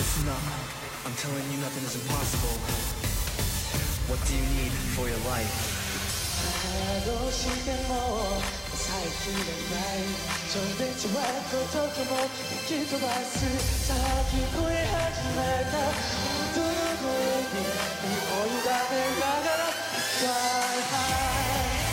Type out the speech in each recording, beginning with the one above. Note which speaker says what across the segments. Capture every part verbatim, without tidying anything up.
Speaker 1: Listen up, I'm telling you nothing is impossible. What do you need for your life?
Speaker 2: どうしても抑えきれない情熱はこととも吹き飛ばすさあ聞こえ始めた本当の声に身を委ねながら Fly high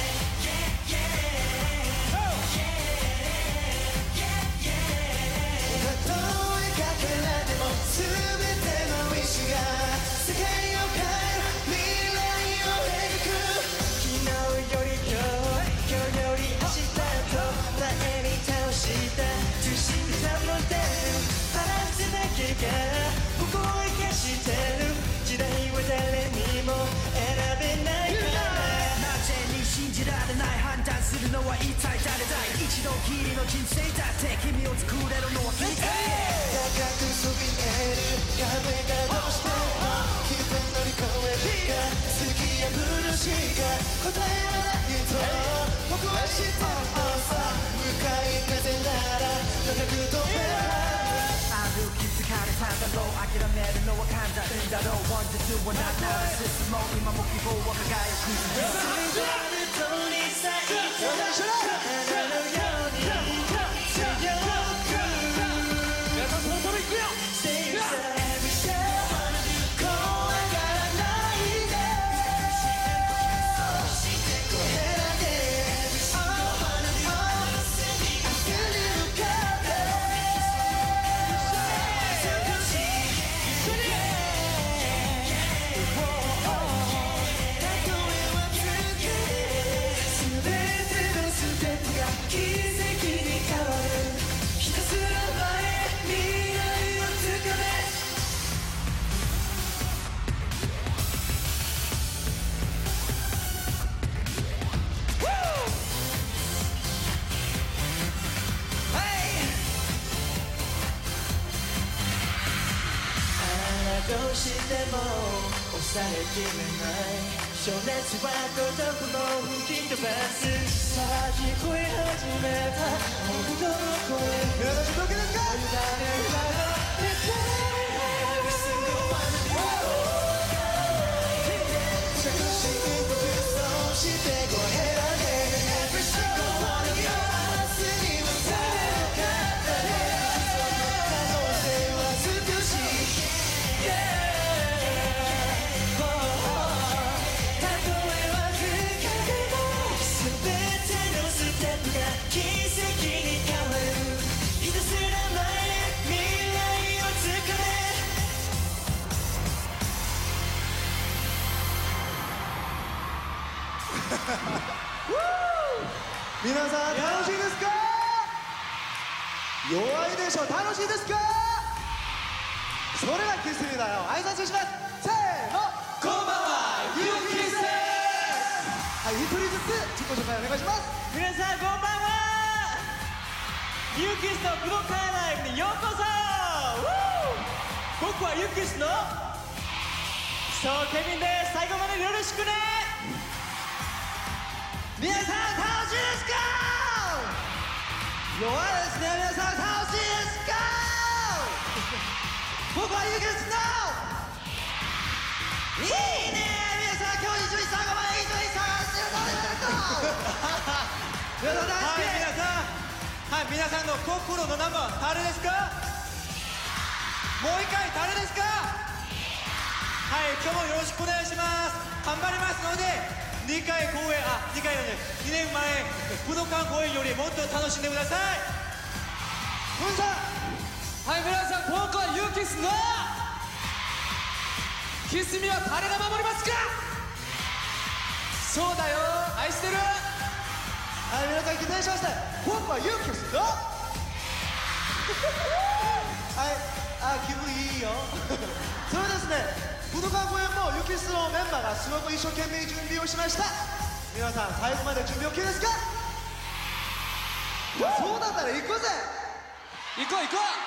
Speaker 2: たとえかけられても全ての意志が世界を変える未来を描く昨日より今日今日より明日と前に倒した中心で保てる離せなきゃここを生かしてる時代は誰にも選べないからなぜに信じられない判断するのは一体誰だい一度きりの人生だって君を作れるのは君だ高くそびえる壁がどうしても気分乗り越えるか突き破るしか答えはないと僕は知ってるのさ向かい風なら高く飛べる歩き疲れたんだろう諦めるのは簡単だろう One to two はなくなる進もう今も希望は輝くそれがるとに咲いた花のように強く皆さんそろそろ行くよ Stay yourself怖がらないでこれだけどうしても抑えきれない情熱は孤独も吹き飛ばすさあ聞こえ始めた本当の声皆さんどけですか委ねられて Every single one of you 着信呼吸そうしてご選べ Every single one of you 明日にはされなかったねその可能性は少し奇跡に変わるひたすら前へ未来を作れ皆さん楽しいですか弱いでしょ楽しいですかそれがキスミだよ挨拶しますせーのこんばんはユーキスはい一人ずつ自己紹介お願いします皆さんこんばんはユーキスの武道館ライブにようこそ僕はユーキスのそうケビンです。最後までよろしくね。皆さん楽しいですか。弱いですね。皆さん楽しいですか。僕はユーキスのいいね。皆さん今日一緒に最後まで一緒に探してるので皆さん大好き。はい皆さんはい皆さんの心のナンバー誰ですか。もう一回誰ですか。はい今日もよろしくお願いします。頑張りますのでにかい公演あにかいなんでにねんまえ武道館公演よりもっと楽しんでください。ふんさんはい皆さん僕はユーキスのキスミは誰が守りますか。そうだよ愛してる。はい皆さん期待しました。僕はユーキスのはいあ気分いいよそれですね武道館公演もユーキスのメンバーがすごく一生懸命準備をしました。皆さん最後まで準備 OK ですか。そうだったら行こうぜ。行こう行こう